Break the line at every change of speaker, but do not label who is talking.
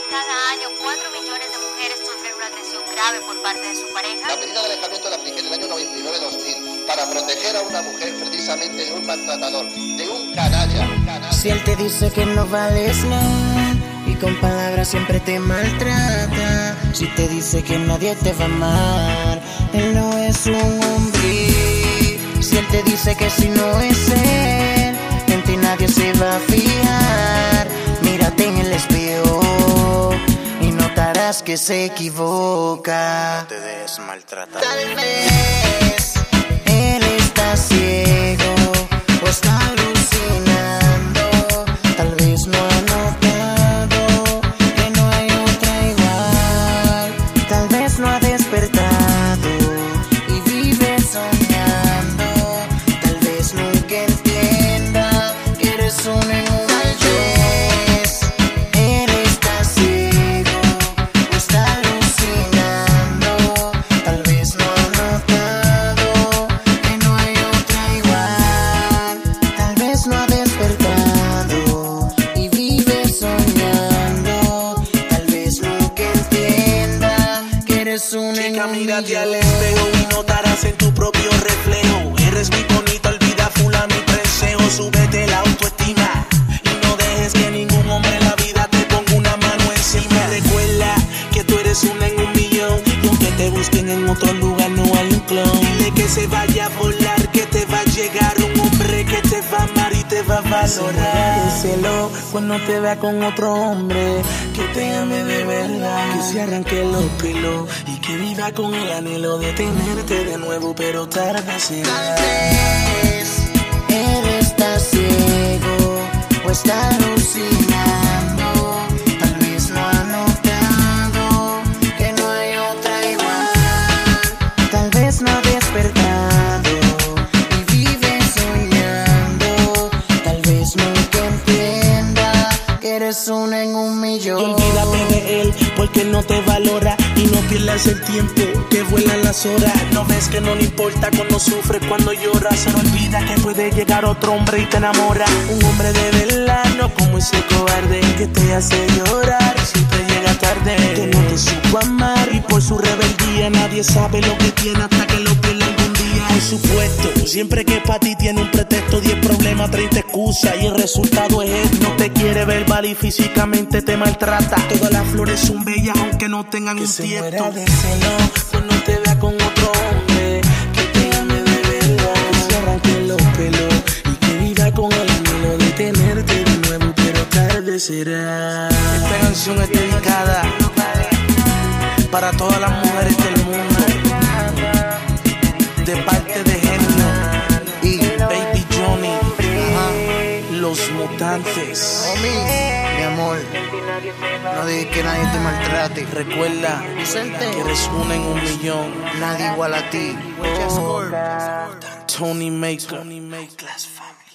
Cada año 4 millones de mujeres sufren una agresión grave por parte de su pareja.
La medida de alejamiento la apliqué en el año 99-2000 para proteger a una mujer precisamente de un maltratador, de un canalla.
Si él te dice que no vales nada y con palabras siempre te maltrata, si te dice que nadie te va a amar, él no es un hombre. Si él te dice que si no es él, en ti nadie se va a fijar, mírate en el espejo y notarás que se equivoca.
No te dejes maltratar.
Tal vez él está ciego o está alucinando, tal vez no ha notado que no hay otra igual, tal vez no ha despertado y vive soñando, tal vez nunca entienda que eres un engaño. Él está ciego o está alucinando, tal vez no ha notado que no hay otra igual, tal vez no ha despertado y vive soñando, tal vez nunca entienda que eres un
Chica,
engaño.
mírate al espejo y notarás en tu propio reflejo. Eres muy bonita, olvida fula mi preseo. Súbete la autoestima y no dejes que ningún hombre en la vida te ponga una mano encima. Recuerda que tú eres una en un millón y aunque te busquen en otro lugar no hay un clon. Dile que se vaya a volar, que te va a llegar un hombre que te va a amar y te va a valorar. Díselo cuando te vea con otro hombre, que te ame de verdad, que se arranque los pelos y que viva con el anhelo de tenerte de nuevo, pero tarde será.
Tal vez él está ciego o está alucinando, tal vez no ha notado que no hay otra igual, tal vez no ha despertado y vive soñando, tal vez nunca entienda que eres una en un
Y
millón.
olvídate de él porque no te valora y no pierdas el tiempo que vuelan las horas. No ves que no le importa cuando sufre, cuando llora. Se le olvida que puede llegar otro hombre y te enamora. Un hombre de verdad, no como ese cobarde que te hace llorar, siempre llega tarde, que no te supo amar y por su rebeldía nadie sabe lo que tiene hasta que lo pierde algún día. Por supuesto, siempre que para ti tiene un pretexto, 10 problemas, 30 excusas y el resultado es él. No te quiere verbal y físicamente te maltrata. Todas las flores son bellas aunque no tengan
Que
un
se
tiesto.
muera de celo
Cuando te vea con otro hombre, que te ame de verdad, que se arranque los pelos y que viva con el anhelo de tenerte de nuevo, pero tarde será. Esta canción es dedicada para todas las mujeres del mundo, de parte de Genio y Baby Johnny, Los Mutantes.
mi amor, no dejes que nadie te maltrate.
Recuerda que eres una en un millón.
Nadie igual a ti.
Tony Maker. Class Family.